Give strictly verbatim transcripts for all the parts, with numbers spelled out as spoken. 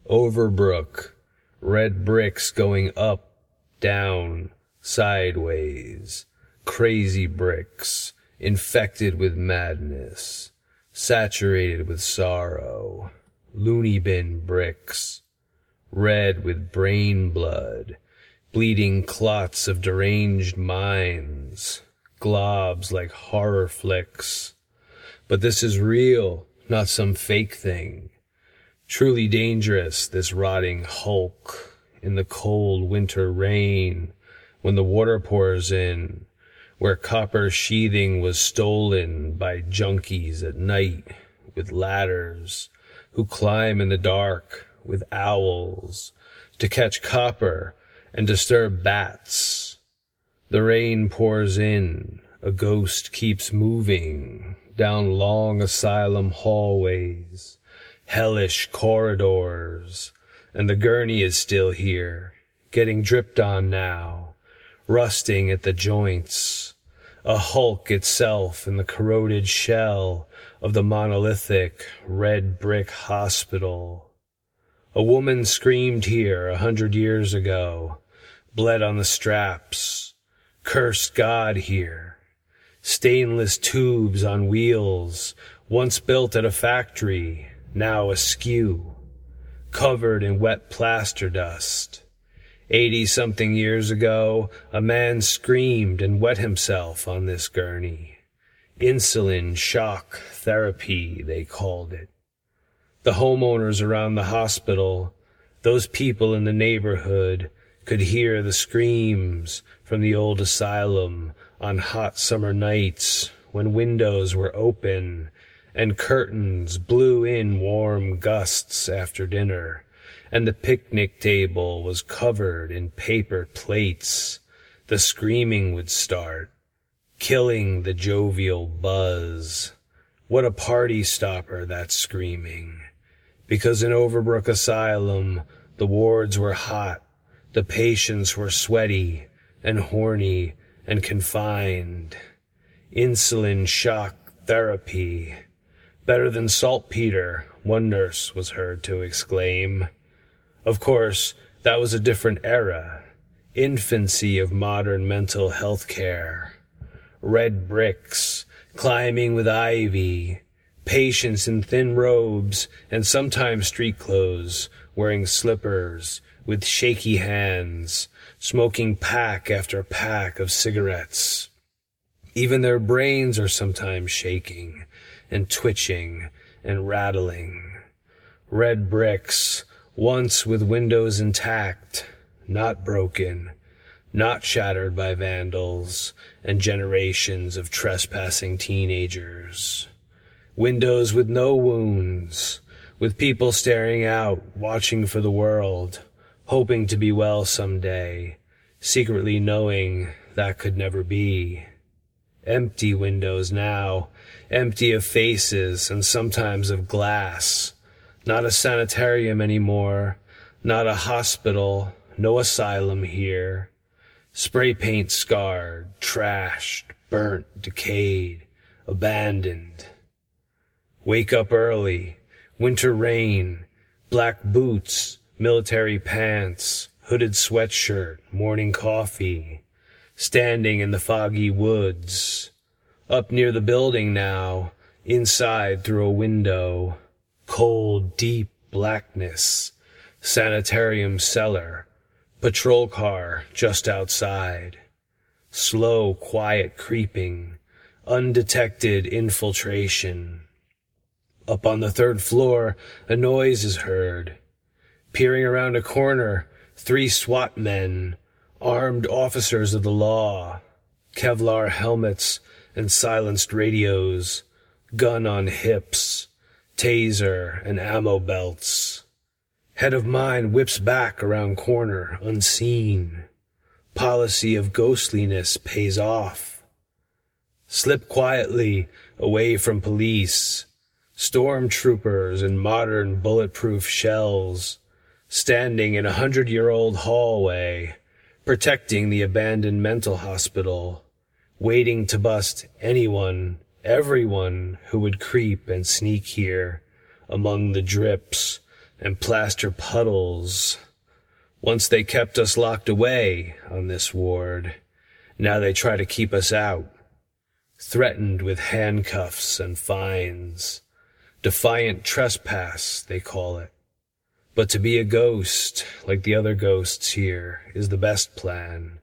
Overbrook, red bricks going up, down, sideways, crazy bricks, infected with madness, saturated with sorrow, loony bin bricks, red with brain blood, bleeding clots of deranged minds, globs like horror flicks. But this is real, not some fake thing. Truly dangerous, this rotting hulk in the cold winter rain when the water pours in, where copper sheathing was stolen by junkies at night with ladders who climb in the dark with owls to catch copper and disturb bats. The rain pours in, a ghost keeps moving down long asylum hallways, hellish corridors, and the gurney is still here, getting dripped on now, rusting at the joints, a hulk itself in the corroded shell of the monolithic red brick hospital. A woman screamed here a hundred years ago, bled on the straps, cursed God here. Stainless tubes on wheels, once built at a factory, now askew, covered in wet plaster dust. Eighty-something years ago, a man screamed and wet himself on this gurney. Insulin shock therapy, they called it. The homeowners around the hospital, those people in the neighborhood, could hear the screams from the old asylum on hot summer nights when windows were open and curtains blew in warm gusts after dinner, and the picnic table was covered in paper plates. The screaming would start, killing the jovial buzz. What a party stopper, that screaming. Because in Overbrook Asylum, the wards were hot, the patients were sweaty and horny and confined. Insulin shock therapy. Better than saltpeter, one nurse was heard to exclaim. Of course, that was a different era. Infancy of modern mental health care. Red bricks, climbing with ivy, patients in thin robes and sometimes street clothes, wearing slippers, with shaky hands, smoking pack after pack of cigarettes. Even their brains are sometimes shaking and twitching and rattling. Red bricks, once with windows intact, not broken, not shattered by vandals and generations of trespassing teenagers. Windows with no wounds, with people staring out, watching for the world, hoping to be well someday, secretly knowing that could never be. Empty windows now, empty of faces and sometimes of glass. Not a sanitarium anymore, not a hospital, no asylum here. Spray paint scarred, trashed, burnt, decayed, abandoned. Wake up early, winter rain, black boots, military pants, hooded sweatshirt, morning coffee. Standing in the foggy woods, up near the building now, inside through a window, cold, deep blackness, sanitarium cellar, patrol car just outside, slow, quiet creeping, undetected infiltration. Up on the third floor, a noise is heard. Peering around a corner, three SWAT men, armed officers of the law, Kevlar helmets and silenced radios, gun on hips, taser and ammo belts. Head of mine whips back around corner, unseen. Policy of ghostliness pays off. Slip quietly away from police, stormtroopers in modern bulletproof shells, standing in a hundred-year-old hallway, protecting the abandoned mental hospital, waiting to bust anyone, everyone who would creep and sneak here among the drips, and plaster puddles. Once they kept us locked away on this ward. Now they try to keep us out, threatened with handcuffs and fines. Defiant trespass, they call it. But to be a ghost, like the other ghosts here, is the best plan.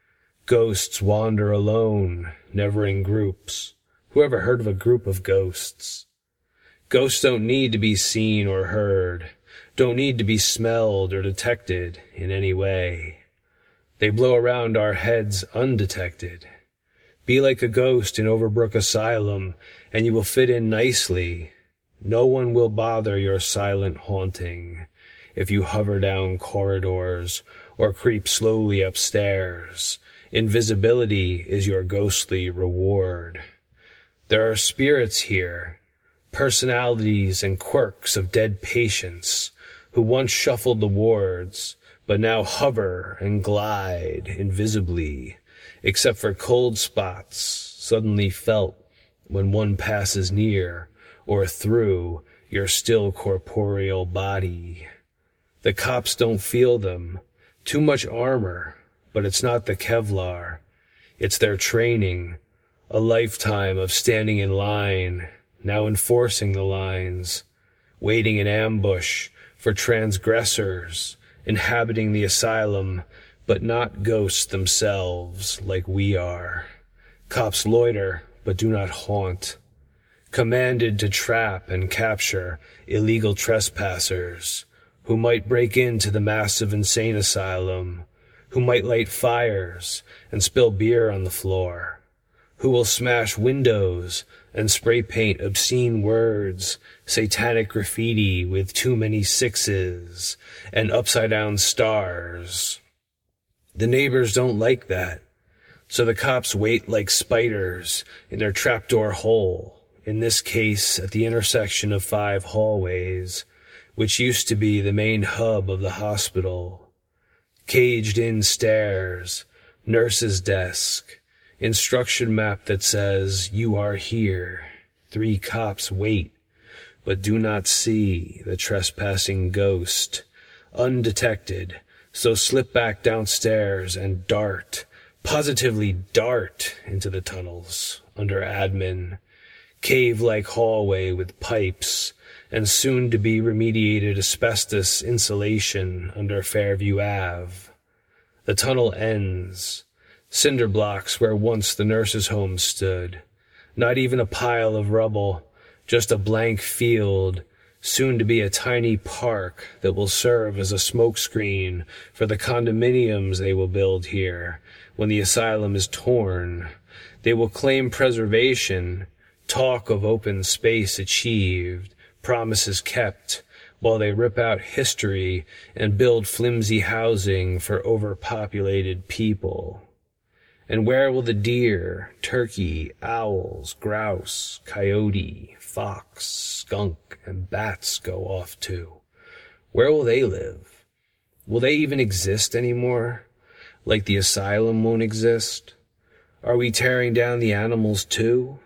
Ghosts wander alone, never in groups. Who ever heard of a group of ghosts? Ghosts don't need to be seen or heard, don't need to be smelled or detected in any way. They blow around our heads undetected. Be like a ghost in Overbrook Asylum, and you will fit in nicely. No one will bother your silent haunting if you hover down corridors or creep slowly upstairs. Invisibility is your ghostly reward. There are spirits here, personalities and quirks of dead patients who once shuffled the wards, but now hover and glide invisibly, except for cold spots suddenly felt when one passes near or through your still corporeal body. The cops don't feel them. Too much armor, but it's not the Kevlar. It's their training, a lifetime of standing in line, now enforcing the lines, waiting in ambush for transgressors, inhabiting the asylum, but not ghosts themselves like we are. Cops loiter, but do not haunt. Commanded to trap and capture illegal trespassers who might break into the massive insane asylum, who might light fires and spill beer on the floor, who will smash windows and spray paint obscene words, satanic graffiti with too many sixes and upside-down stars. The neighbors don't like that, so the cops wait like spiders in their trapdoor hole, in this case at the intersection of five hallways, which used to be the main hub of the hospital. Caged-in stairs, nurse's desk, instruction map that says, "You are here." Three cops wait, but do not see the trespassing ghost. Undetected, so slip back downstairs and dart, positively dart into the tunnels under admin. Cave-like hallway with pipes and soon-to-be remediated asbestos insulation under Fairview Avenue. The tunnel ends. Cinder blocks where once the nurses' home stood. Not even a pile of rubble, just a blank field, soon to be a tiny park that will serve as a smokescreen for the condominiums they will build here when the asylum is torn. They will claim preservation, talk of open space achieved, promises kept, while they rip out history and build flimsy housing for overpopulated people. And where will the deer, turkey, owls, grouse, coyote, fox, skunk, and bats go off to? Where will they live? Will they even exist anymore? Like the asylum won't exist? Are we tearing down the animals too?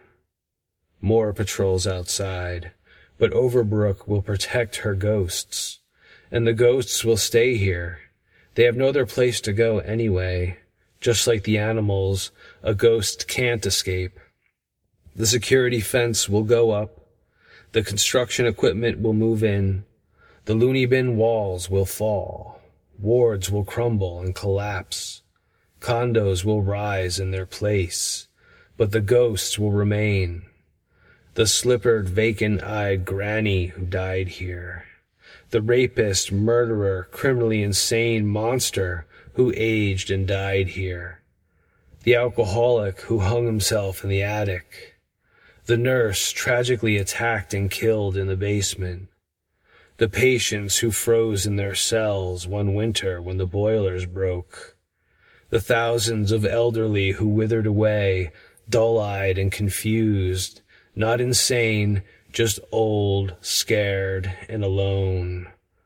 More patrols outside, but Overbrook will protect her ghosts. And the ghosts will stay here. They have no other place to go anyway. Just like the animals, a ghost can't escape. The security fence will go up. The construction equipment will move in. The loony bin walls will fall. Wards will crumble and collapse. Condos will rise in their place. But the ghosts will remain. The slippered, vacant-eyed granny who died here. The rapist, murderer, criminally insane monster who aged and died here. The alcoholic who hung himself in the attic. The nurse tragically attacked and killed in the basement. The patients who froze in their cells one winter when the boilers broke. The thousands of elderly who withered away, dull-eyed and confused, not insane, just old, scared, and alone.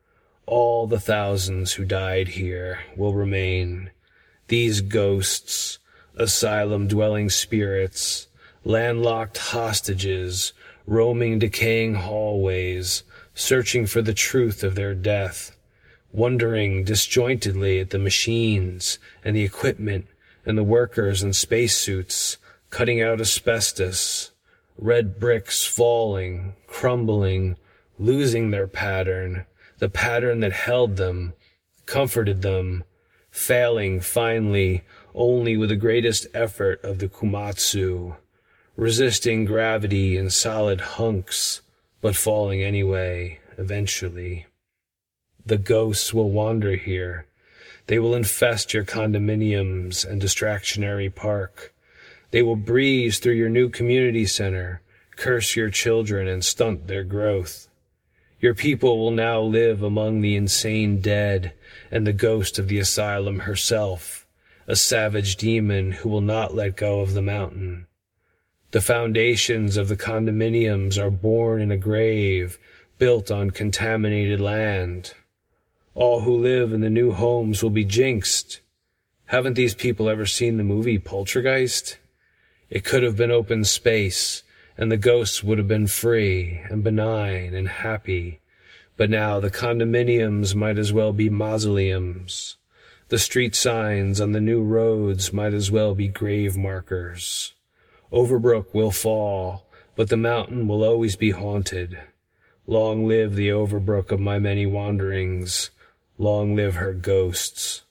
All the thousands who died here will remain. These ghosts, asylum-dwelling spirits, landlocked hostages, roaming decaying hallways, searching for the truth of their death, wondering disjointedly at the machines and the equipment and the workers in spacesuits cutting out asbestos, red bricks falling, crumbling, losing their pattern, the pattern that held them, comforted them, failing finally only with the greatest effort of the Komatsu, resisting gravity in solid hunks, but falling anyway, eventually. The ghosts will wander here. They will infest your condominiums and Distractionary Park. They will breeze through your new community center, curse your children and stunt their growth. Your people will now live among the insane dead and the ghost of the asylum herself, a savage demon who will not let go of the mountain. The foundations of the condominiums are born in a grave built on contaminated land. All who live in the new homes will be jinxed. Haven't these people ever seen the movie Poltergeist? It could have been open space, and the ghosts would have been free and benign and happy. But now the condominiums might as well be mausoleums. The street signs on the new roads might as well be grave markers. Overbrook will fall, but the mountain will always be haunted. Long live the Overbrook of my many wanderings. Long live her ghosts.